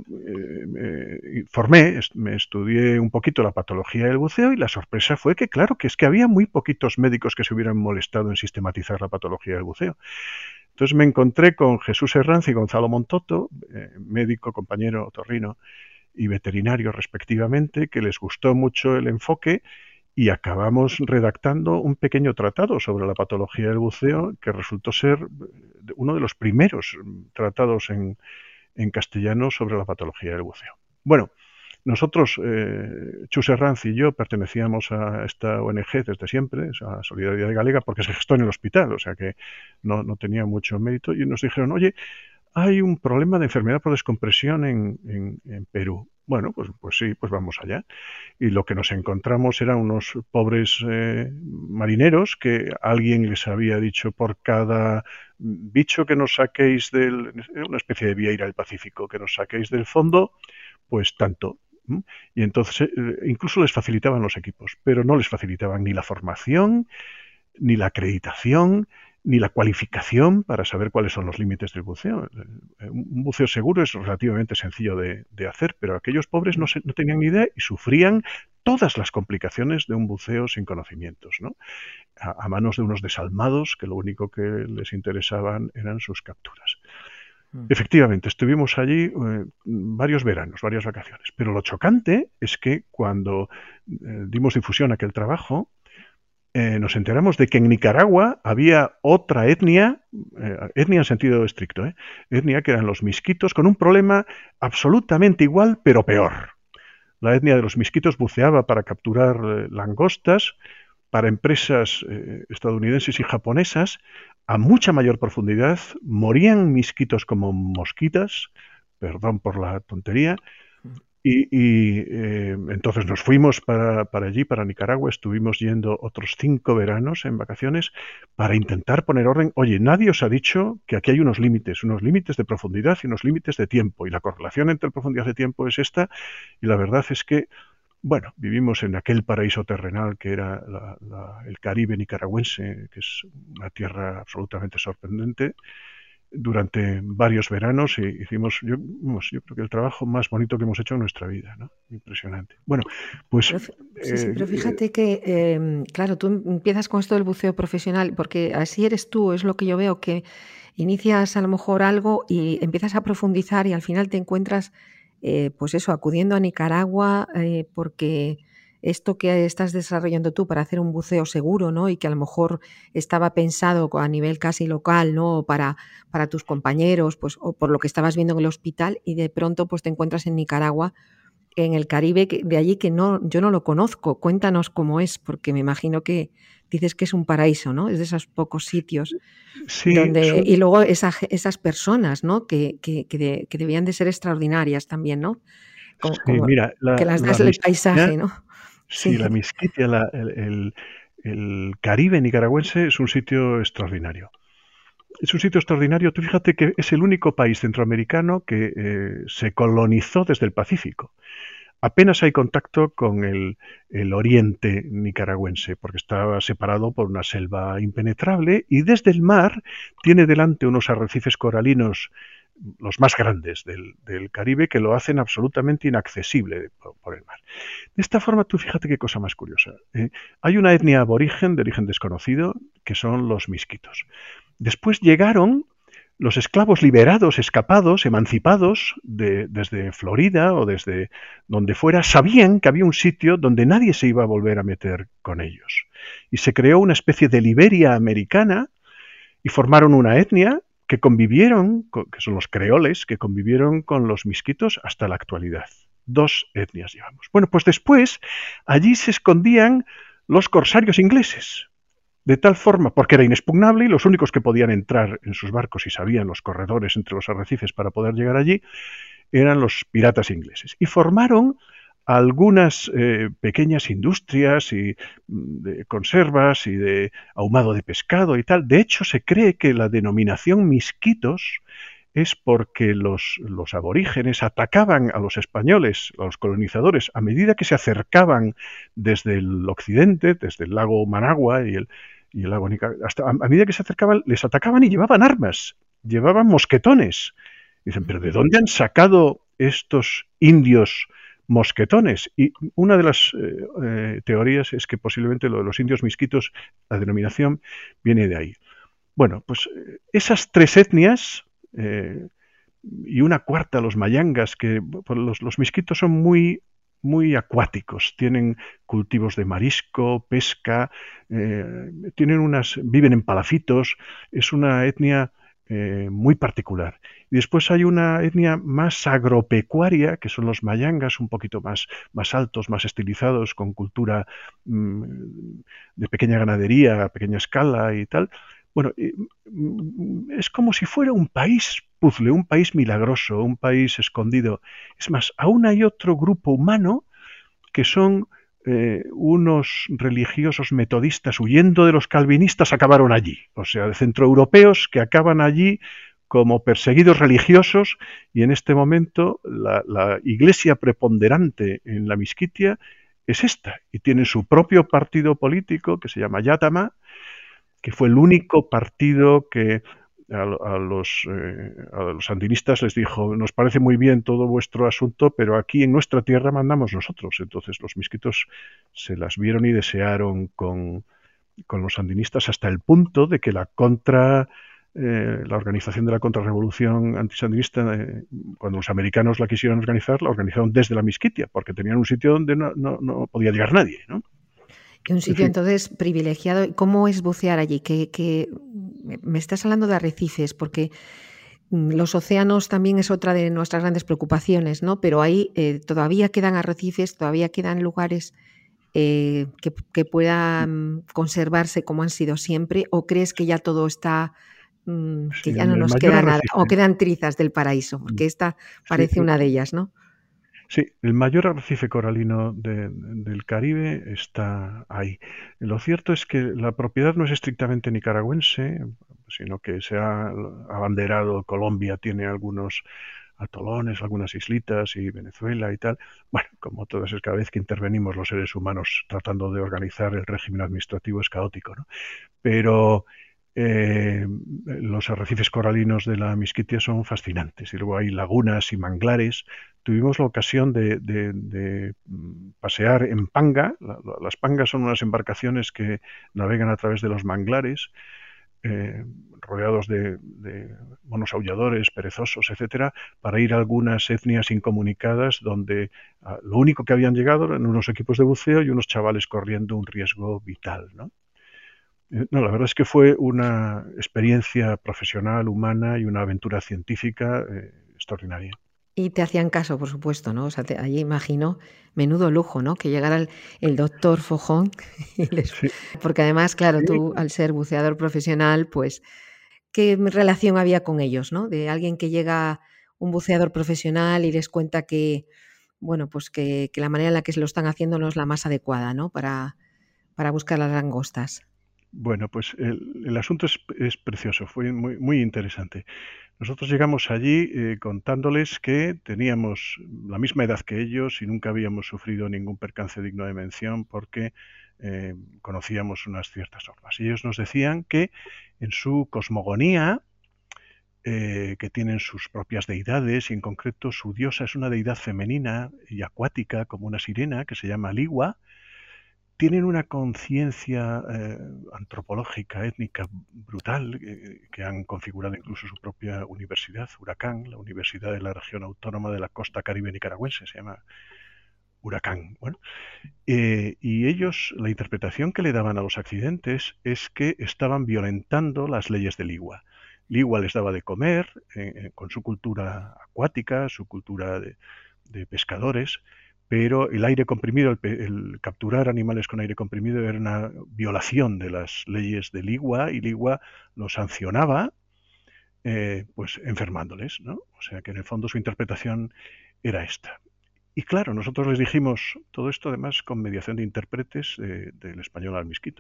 me formé, me estudié un poquito la patología del buceo y la sorpresa fue que, claro, que es que había muy poquitos médicos que se hubieran molestado en sistematizar la patología del buceo. Entonces me encontré con Jesús Herranz y Gonzalo Montoto, médico, compañero otorrino y veterinario respectivamente, que les gustó mucho el enfoque y acabamos redactando un pequeño tratado sobre la patología del buceo que resultó ser uno de los primeros tratados en castellano sobre la patología del buceo. Bueno, nosotros, Chus Herranz y yo, pertenecíamos a esta ONG desde siempre, a Solidaridad Galega, porque se gestó en el hospital, o sea que no tenía mucho mérito, y nos dijeron, oye, hay un problema de enfermedad por descompresión en Perú. Bueno, pues sí, pues vamos allá. Y lo que nos encontramos eran unos pobres marineros que alguien les había dicho por cada bicho que nos saquéis una especie de vieira del Pacífico, que nos saquéis del fondo, pues tanto. ¿m? Y entonces incluso les facilitaban los equipos, pero no les facilitaban ni la formación, ni la acreditación, ni la cualificación para saber cuáles son los límites del buceo. Un buceo seguro es relativamente sencillo de hacer, pero aquellos pobres no tenían ni idea y sufrían todas las complicaciones de un buceo sin conocimientos, ¿no? A manos de unos desalmados que lo único que les interesaban eran sus capturas. Efectivamente, estuvimos allí varios veranos, varias vacaciones, pero lo chocante es que cuando dimos difusión a aquel trabajo, nos enteramos de que en Nicaragua había otra etnia, etnia en sentido estricto, etnia que eran los misquitos, con un problema absolutamente igual, pero peor. La etnia de los misquitos buceaba para capturar langostas para empresas estadounidenses y japonesas a mucha mayor profundidad. Morían misquitos como mosquitas, perdón por la tontería, y entonces nos fuimos para allí, para Nicaragua. Estuvimos yendo otros 5 veranos en vacaciones para intentar poner orden. Oye, nadie os ha dicho que aquí hay unos límites de profundidad y unos límites de tiempo, y la correlación entre profundidad de tiempo es esta, y la verdad es que, bueno, vivimos en aquel paraíso terrenal que era el Caribe nicaragüense, que es una tierra absolutamente sorprendente. Durante varios veranos hicimos, yo creo que el trabajo más bonito que hemos hecho en nuestra vida, ¿no? Impresionante. Bueno, pues... Sí, pero fíjate que, claro, tú empiezas con esto del buceo profesional, porque así eres tú, es lo que yo veo, que inicias a lo mejor algo y empiezas a profundizar y al final te encuentras, pues eso, acudiendo a Nicaragua, porque esto que estás desarrollando tú para hacer un buceo seguro, ¿no? Y que a lo mejor estaba pensado a nivel casi local, ¿no? Para tus compañeros, pues, o por lo que estabas viendo en el hospital, y de pronto pues te encuentras en Nicaragua, en el Caribe, de allí que yo no lo conozco. Cuéntanos cómo es, porque me imagino que dices que es un paraíso, ¿no? Es de esos pocos sitios Sí, donde... Y luego esas personas, ¿no? Que debían de ser extraordinarias también, ¿no? Sí, mira, que las das la el misquitia, paisaje, ¿no? sí, Sí. la misquitia, el Caribe nicaragüense es un sitio extraordinario. Es un sitio extraordinario. Tú fíjate que es el único país centroamericano que se colonizó desde el Pacífico. Apenas hay contacto con el oriente nicaragüense, porque está separado por una selva impenetrable, y desde el mar tiene delante unos arrecifes coralinos, los más grandes del Caribe, que lo hacen absolutamente inaccesible por el mar. De esta forma, tú fíjate qué cosa más curiosa. Hay una etnia aborigen de origen desconocido, que son los misquitos. Después llegaron los esclavos liberados, escapados, emancipados desde Florida o desde donde fuera, sabían que había un sitio donde nadie se iba a volver a meter con ellos. Y se creó una especie de Liberia americana y formaron una etnia que convivieron, que son los creoles, que convivieron con los misquitos hasta la actualidad. 2 etnias llevamos. Bueno, pues después allí se escondían los corsarios ingleses. De tal forma, porque era inexpugnable y los únicos que podían entrar en sus barcos y sabían los corredores entre los arrecifes para poder llegar allí eran los piratas ingleses. Y formaron algunas pequeñas industrias de conservas y de ahumado de pescado y tal. De hecho, se cree que la denominación misquitos es porque los aborígenes atacaban a los españoles, a los colonizadores, a medida que se acercaban desde el occidente, desde el lago Managua y el lago Nicaragua, hasta a medida que se acercaban, les atacaban y llevaban armas, llevaban mosquetones. Dicen, ¿pero de dónde han sacado estos indios mosquetones? Y una de las teorías es que posiblemente lo de los indios misquitos, la denominación, viene de ahí. Bueno, pues esas 3 etnias y una cuarta, los mayangas, que pues, los misquitos son muy acuáticos, tienen cultivos de marisco, pesca, viven en palafitos, es una etnia muy particular. Y después hay una etnia más agropecuaria, que son los mayangas, un poquito más altos, más estilizados, con cultura de pequeña ganadería, a pequeña escala y tal. Bueno, es como si fuera un país puzzle, un país milagroso, un país escondido. Es más, aún hay otro grupo humano que son unos religiosos metodistas huyendo de los calvinistas, acabaron allí. O sea, de centroeuropeos que acaban allí como perseguidos religiosos, y en este momento la iglesia preponderante en la Miskitia es esta, y tiene su propio partido político que se llama Yatama, que fue el único partido que a los sandinistas les dijo: nos parece muy bien todo vuestro asunto, pero aquí en nuestra tierra mandamos nosotros. Entonces los misquitos se las vieron y desearon con los sandinistas, hasta el punto de que la organización de la contrarrevolución antisandinista, cuando los americanos la quisieron organizar, la organizaron desde la Miskitia, porque tenían un sitio donde no podía llegar nadie, ¿no? Y un sitio entonces privilegiado. ¿Cómo es bucear allí? Me estás hablando de arrecifes, porque los océanos también es otra de nuestras grandes preocupaciones, ¿no? Pero ahí todavía quedan arrecifes, todavía quedan lugares que puedan conservarse como han sido siempre, ¿o crees que ya todo está, que ya no nos queda nada, o quedan trizas del paraíso? Porque esta parece una de ellas, ¿no? Sí, el mayor arrecife coralino del Caribe está ahí. Lo cierto es que la propiedad no es estrictamente nicaragüense, sino que se ha abanderado, Colombia tiene algunos atolones, algunas islitas, y Venezuela y tal. Bueno, como todas, es cada vez que intervenimos los seres humanos tratando de organizar el régimen administrativo es caótico, ¿no? Pero los arrecifes coralinos de la Miskitia son fascinantes, y luego hay lagunas y manglares. Tuvimos la ocasión de pasear en panga. Las pangas son unas embarcaciones que navegan a través de los manglares, rodeados de monos aulladores, perezosos, etcétera, para ir a algunas etnias incomunicadas donde lo único que habían llegado eran unos equipos de buceo y unos chavales corriendo un riesgo vital, ¿no? No, la verdad es que fue una experiencia profesional, humana, y una aventura científica extraordinaria. Y te hacían caso, por supuesto, ¿no? O sea, allí imagino, menudo lujo, ¿no? Que llegara el doctor Fojón, Sí. porque además, claro, tú al ser buceador profesional, pues, ¿qué relación había con ellos, no? De alguien que llega, un buceador profesional, y les cuenta que, bueno, pues que la manera en la que se lo están haciendo no es la más adecuada, ¿no? Para buscar las langostas. Bueno, pues el asunto es precioso, fue muy, muy interesante. Nosotros llegamos allí contándoles que teníamos la misma edad que ellos y nunca habíamos sufrido ningún percance digno de mención, porque conocíamos unas ciertas normas. Y ellos nos decían que en su cosmogonía, que tienen sus propias deidades, y en concreto su diosa es una deidad femenina y acuática como una sirena que se llama Ligua. Tienen una conciencia antropológica, étnica brutal, que han configurado incluso su propia universidad, Huracán, la Universidad de la Región Autónoma de la Costa Caribe Nicaragüense, se llama Huracán. Bueno, y ellos, la interpretación que le daban a los accidentes es que estaban violentando las leyes de Ligua. Ligua les daba de comer con su cultura acuática, su cultura de pescadores, pero el aire comprimido, el capturar animales con aire comprimido, era una violación de las leyes de Ligua, y Ligua lo sancionaba pues enfermándoles, ¿no? O sea que en el fondo su interpretación era esta. Y claro, nosotros les dijimos todo esto, además con mediación de intérpretes del español al misquito,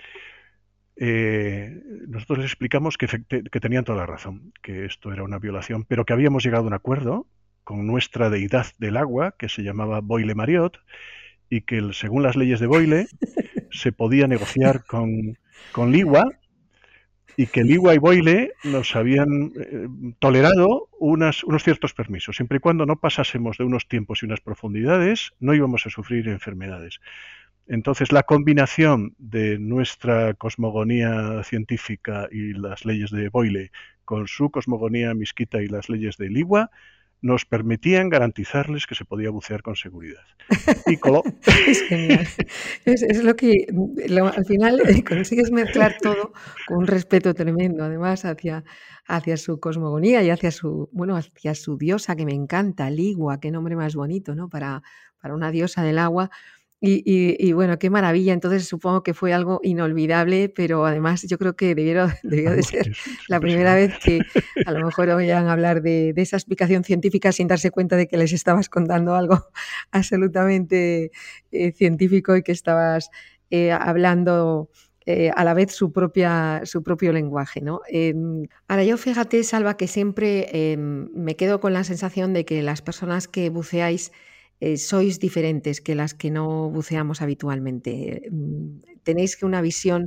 nosotros les explicamos que tenían toda la razón, que esto era una violación, pero que habíamos llegado a un acuerdo con nuestra deidad del agua, que se llamaba Boile Mariot, y que según las leyes de Boile se podía negociar con Ligua, y que Ligua y Boile nos habían tolerado unos ciertos permisos. Siempre y cuando no pasásemos de unos tiempos y unas profundidades, no íbamos a sufrir enfermedades. Entonces, la combinación de nuestra cosmogonía científica y las leyes de Boile con su cosmogonía misquita y las leyes de Ligua nos permitían garantizarles que se podía bucear con seguridad. Y coló. Es genial. Es lo que al final consigues mezclar todo con un respeto tremendo, además, hacia su cosmogonía y hacia su diosa, que me encanta, Ligua, qué nombre más bonito, ¿no? Para una diosa del agua. Y bueno, qué maravilla. Entonces supongo que fue algo inolvidable, pero además yo creo que debió de ser la primera vez que a lo mejor oían hablar de esa explicación científica sin darse cuenta de que les estabas contando algo absolutamente científico, y que estabas hablando a la vez su propio lenguaje, ¿no? Ahora yo fíjate, Salva, que siempre me quedo con la sensación de que las personas que buceáis sois diferentes que las que no buceamos habitualmente. Tenéis una visión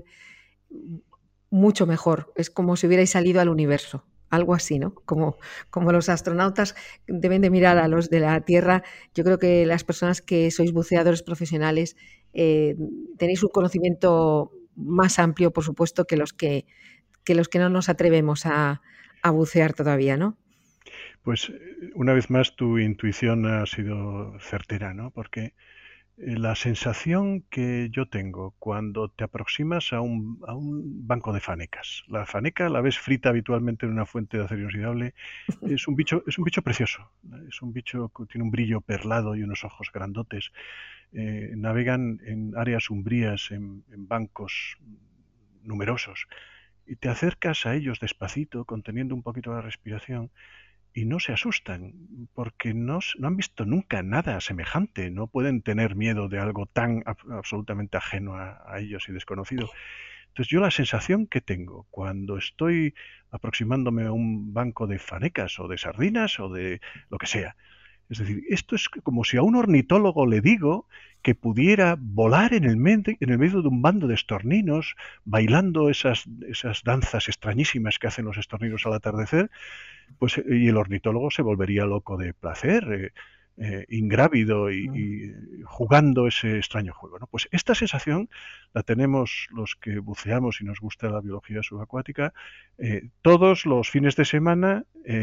mucho mejor. Es como si hubierais salido al universo, algo así, ¿no? Como los astronautas deben de mirar a los de la Tierra, yo creo que las personas que sois buceadores profesionales tenéis un conocimiento más amplio, por supuesto, que los que no nos atrevemos a bucear todavía, ¿no? Pues una vez más tu intuición ha sido certera, ¿no? Porque la sensación que yo tengo cuando te aproximas a un banco de fanecas, la faneca la ves frita habitualmente en una fuente de acero inoxidable, es un bicho precioso, es un bicho que tiene un brillo perlado y unos ojos grandotes, navegan en áreas umbrías, en bancos numerosos, y te acercas a ellos despacito, conteniendo un poquito la respiración, y no se asustan, porque no han visto nunca nada semejante, no pueden tener miedo de algo tan absolutamente ajeno a ellos y desconocido. Entonces yo la sensación que tengo cuando estoy aproximándome a un banco de fanecas o de sardinas o de lo que sea, es decir, esto es como si a un ornitólogo le digo que pudiera volar en el medio de un bando de estorninos, bailando esas danzas extrañísimas que hacen los estorninos al atardecer, pues y el ornitólogo se volvería loco de placer, ingrávido y jugando ese extraño juego, ¿no? Pues esta sensación la tenemos los que buceamos y nos gusta la biología subacuática todos los fines de semana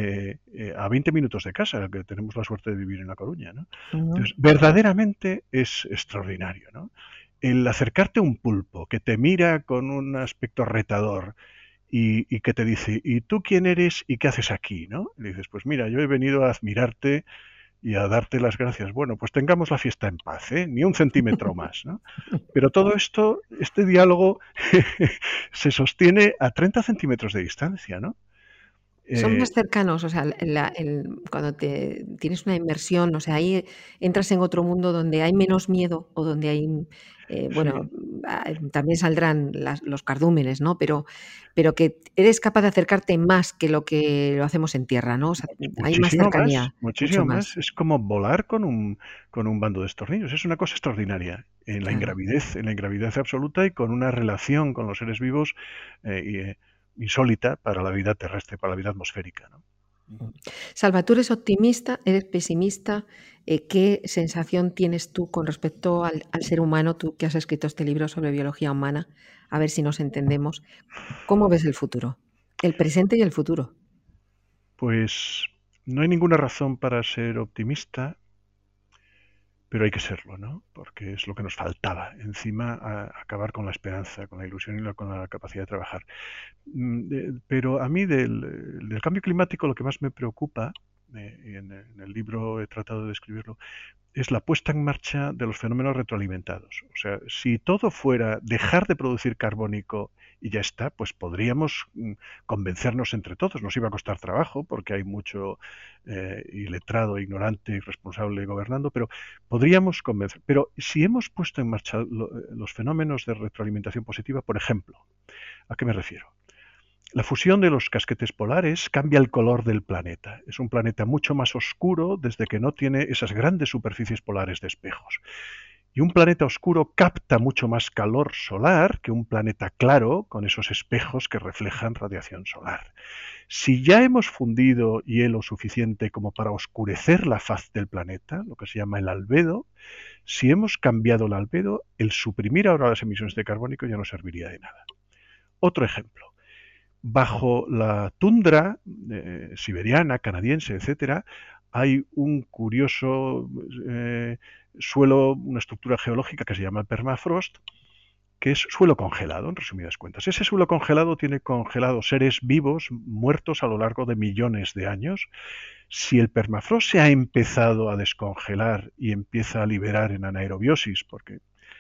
a 20 minutos de casa, que tenemos la suerte de vivir en La Coruña, ¿no? Entonces, verdaderamente es extraordinario, ¿no? El acercarte a un pulpo que te mira con un aspecto retador, y que te dice, ¿y tú quién eres y qué haces aquí? ¿No? Le dices, pues mira, yo he venido a admirarte y a darte las gracias. Bueno, pues tengamos la fiesta en paz, ¿eh? Ni un centímetro más, ¿no? Pero todo esto, este diálogo se sostiene a 30 centímetros de distancia, ¿no? Son más Eh, cercanos, o sea, cuando tienes una inmersión, o sea, ahí entras en otro mundo donde hay menos miedo o donde hay, sí, bueno, también saldrán los cardúmenes, ¿no? Pero que eres capaz de acercarte más que lo hacemos en tierra, ¿no? O sea, hay más muchísimo más, cercanía, mucho muchísimo más. más. Es como volar con un bando de estornillos. Es una cosa extraordinaria Claro. en la ingravidez absoluta y con una relación con los seres vivos insólita para la vida terrestre, para la vida atmosférica, ¿no? Mm. Salva, ¿tú eres optimista? ¿Eres pesimista? ¿Qué sensación tienes tú con respecto al ser humano? Tú que has escrito este libro sobre biología humana, a ver si nos entendemos. ¿Cómo ves el futuro? El presente y el futuro. Pues no hay ninguna razón para ser optimista, pero hay que serlo, ¿no? Porque es lo que nos faltaba. Encima, acabar con la esperanza, con la ilusión y con la capacidad de trabajar. Pero a mí del cambio climático lo que más me preocupa, y en el libro he tratado de describirlo, es la puesta en marcha de los fenómenos retroalimentados. O sea, si todo fuera dejar de producir carbónico y ya está, pues podríamos convencernos entre todos. Nos iba a costar trabajo porque hay mucho iletrado, ignorante, irresponsable gobernando, pero podríamos convencer. Pero si hemos puesto en marcha los fenómenos de retroalimentación positiva, por ejemplo, ¿a qué me refiero? La fusión de los casquetes polares cambia el color del planeta. Es un planeta mucho más oscuro desde que no tiene esas grandes superficies polares de espejos. Y un planeta oscuro capta mucho más calor solar que un planeta claro con esos espejos que reflejan radiación solar. Si ya hemos fundido hielo suficiente como para oscurecer la faz del planeta, lo que se llama el albedo, si hemos cambiado el albedo, el suprimir ahora las emisiones de carbónico ya no serviría de nada. Otro ejemplo. Bajo la tundra siberiana, canadiense, etcétera, hay un curioso suelo, una estructura geológica que se llama permafrost, que es suelo congelado, en resumidas cuentas. Ese suelo congelado tiene congelados seres vivos muertos a lo largo de millones de años. Si el permafrost se ha empezado a descongelar y empieza a liberar en anaerobiosis, porque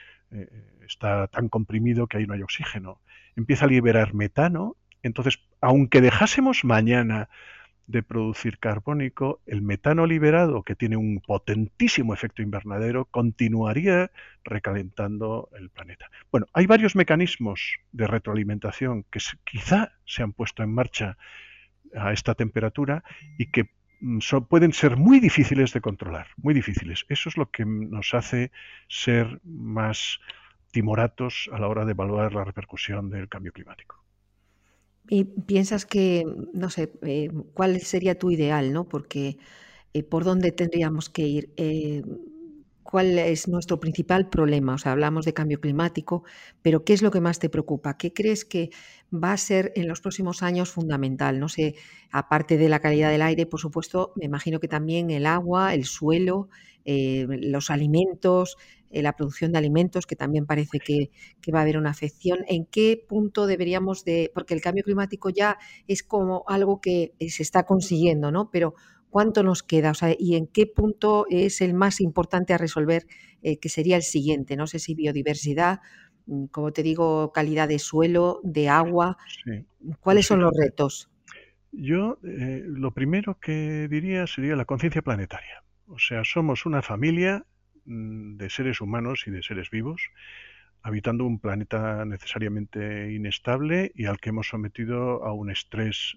está tan comprimido que ahí no hay oxígeno, empieza a liberar metano, entonces, aunque dejásemos mañana de producir carbónico, el metano liberado, que tiene un potentísimo efecto invernadero, continuaría recalentando el planeta. Bueno, hay varios mecanismos de retroalimentación que quizá se han puesto en marcha a esta temperatura y que pueden ser muy difíciles de controlar, muy difíciles. Eso es lo que nos hace ser más timoratos a la hora de evaluar la repercusión del cambio climático. Y piensas que, no sé, ¿cuál sería tu ideal, no? Porque, ¿por dónde tendríamos que ir? ¿Cuál es nuestro principal problema? O sea, hablamos de cambio climático, pero ¿qué es lo que más te preocupa? ¿Qué crees que va a ser en los próximos años fundamental? No sé, aparte de la calidad del aire, por supuesto, me imagino que también el agua, el suelo, los alimentos, la producción de alimentos, que también parece que va a haber una afección. ¿En qué punto deberíamos de...? Porque el cambio climático ya es como algo que se está consiguiendo, ¿no? Pero ¿cuánto nos queda? O sea, ¿y en qué punto es el más importante a resolver, que sería el siguiente? No sé si biodiversidad, como te digo, calidad de suelo, de agua. Sí, ¿Cuáles pues son los fíjate, retos? yo lo primero que diría sería la conciencia planetaria. O sea, somos una familia de seres humanos y de seres vivos, habitando un planeta necesariamente inestable y al que hemos sometido a un estrés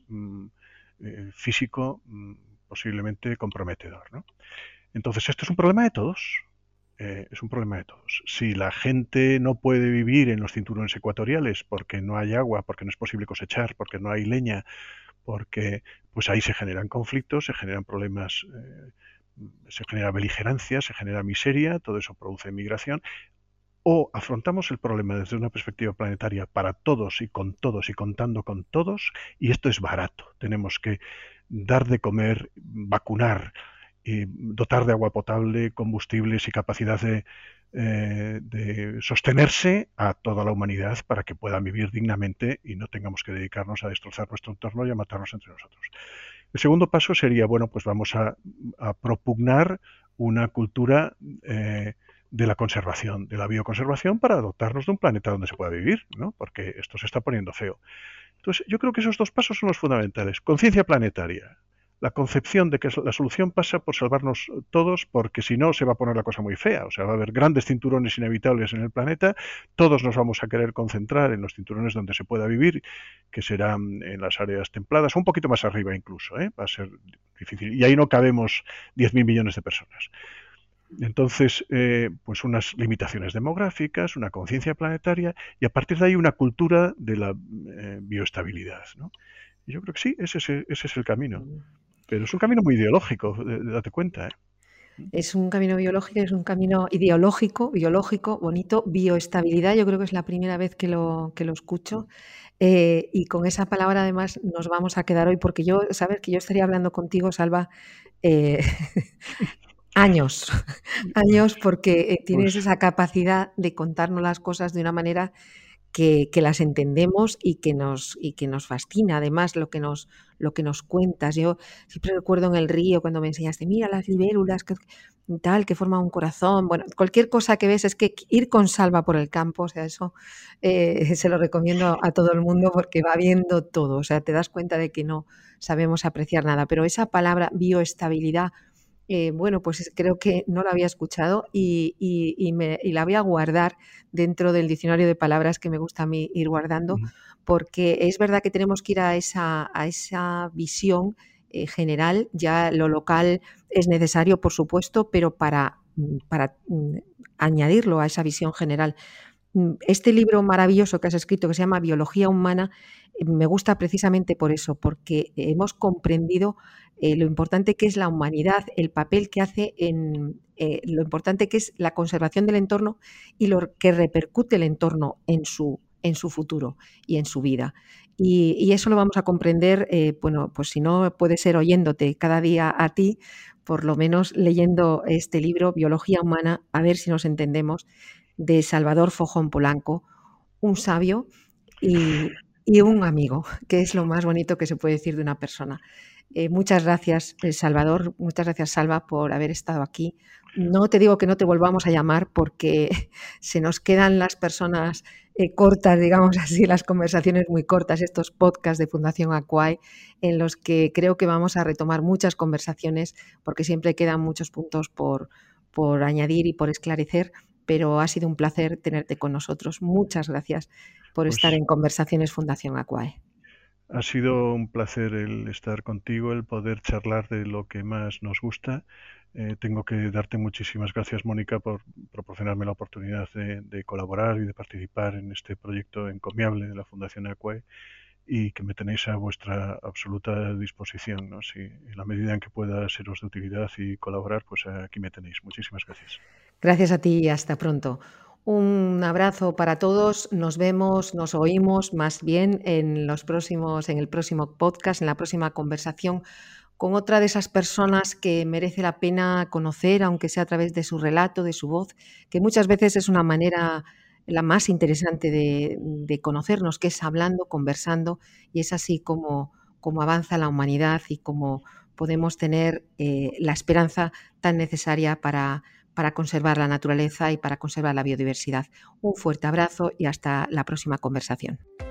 físico posiblemente comprometedor, ¿no? Entonces, esto es un problema de todos. Es un problema de todos. Si la gente no puede vivir en los cinturones ecuatoriales porque no hay agua, porque no es posible cosechar, porque no hay leña, porque pues ahí se generan conflictos, se generan problemas, se genera beligerancia, se genera miseria, todo eso produce migración. O afrontamos el problema desde una perspectiva planetaria para todos y contando con todos, y esto es barato. Tenemos que dar de comer, vacunar, dotar de agua potable, combustibles y capacidad de sostenerse a toda la humanidad para que puedan vivir dignamente y no tengamos que dedicarnos a destrozar nuestro entorno y a matarnos entre nosotros. El segundo paso sería, bueno, pues vamos a propugnar una cultura de la conservación, de la bioconservación, para dotarnos de un planeta donde se pueda vivir, ¿no? Porque esto se está poniendo feo. Entonces, yo creo que esos dos pasos son los fundamentales. Conciencia planetaria, la concepción de que la solución pasa por salvarnos todos, porque si no se va a poner la cosa muy fea. O sea, va a haber grandes cinturones inevitables en el planeta, todos nos vamos a querer concentrar en los cinturones donde se pueda vivir, que serán en las áreas templadas, un poquito más arriba incluso, ¿eh? Va a ser difícil. Y ahí no cabemos 10.000 millones de personas. Entonces, pues unas limitaciones demográficas, una conciencia planetaria y a partir de ahí una cultura de la bioestabilidad, ¿no? Y yo creo que sí, ese es el camino. Pero es un camino muy ideológico, date cuenta, ¿eh? Es un camino biológico, es un camino ideológico, biológico, bonito. Bioestabilidad, yo creo que es la primera vez que lo escucho. Y con esa palabra, además, nos vamos a quedar hoy, porque yo, sabes que yo estaría hablando contigo, Salva, eh, años, años, porque Pues tienes esa capacidad de contarnos las cosas de una manera que las entendemos y que nos fascina, además, lo que nos cuentas. Yo siempre recuerdo en el río cuando me enseñaste, mira las libélulas que tal, que forman un corazón. Bueno, cualquier cosa que ves es que ir con Salva por el campo, o sea, eso se lo recomiendo a todo el mundo porque va viendo todo, o sea, te das cuenta de que no sabemos apreciar nada, pero esa palabra bioestabilidad, bueno, pues creo que no la había escuchado y la voy a guardar dentro del diccionario de palabras que me gusta a mí ir guardando, porque es verdad que tenemos que ir a esa visión general. Ya lo local es necesario, por supuesto, pero para añadirlo a esa visión general. Este libro maravilloso que has escrito, que se llama Biología Humana, me gusta precisamente por eso, porque hemos comprendido lo importante que es la humanidad, el papel que hace lo importante que es la conservación del entorno y lo que repercute el entorno en su futuro y en su vida. Y eso lo vamos a comprender, bueno, pues si no puede ser oyéndote cada día a ti, por lo menos leyendo este libro, Biología Humana, a ver si nos entendemos, de Salvador Fojón Polanco, un sabio y un amigo, que es lo más bonito que se puede decir de una persona. Muchas gracias, Salvador, muchas gracias, Salva, por haber estado aquí. No te digo que no te volvamos a llamar porque se nos quedan las personas cortas, digamos así, las conversaciones muy cortas, estos podcasts de Fundación Acuae, en los que creo que vamos a retomar muchas conversaciones, porque siempre quedan muchos puntos por añadir y por esclarecer, pero ha sido un placer tenerte con nosotros. Muchas gracias por estar Pues en Conversaciones Fundación Acuae. ha sido un placer el estar contigo, el poder charlar de lo que más nos gusta. Tengo que darte muchísimas gracias, Mónica, por proporcionarme la oportunidad de colaborar y de participar en este proyecto encomiable de la Fundación Acuae y que me tenéis a vuestra absoluta disposición, ¿no? Si en la medida en que pueda seros de utilidad y colaborar, pues aquí me tenéis. Muchísimas gracias. Gracias a ti y hasta pronto. Un abrazo para todos. Nos vemos, nos oímos más bien en el próximo podcast, en la próxima conversación con otra de esas personas que merece la pena conocer, aunque sea a través de su relato, de su voz, que muchas veces es una manera la más interesante de conocernos, que es hablando, conversando, y es así como avanza la humanidad y como podemos tener la esperanza tan necesaria para conservar la naturaleza y para conservar la biodiversidad. Un fuerte abrazo y hasta la próxima conversación.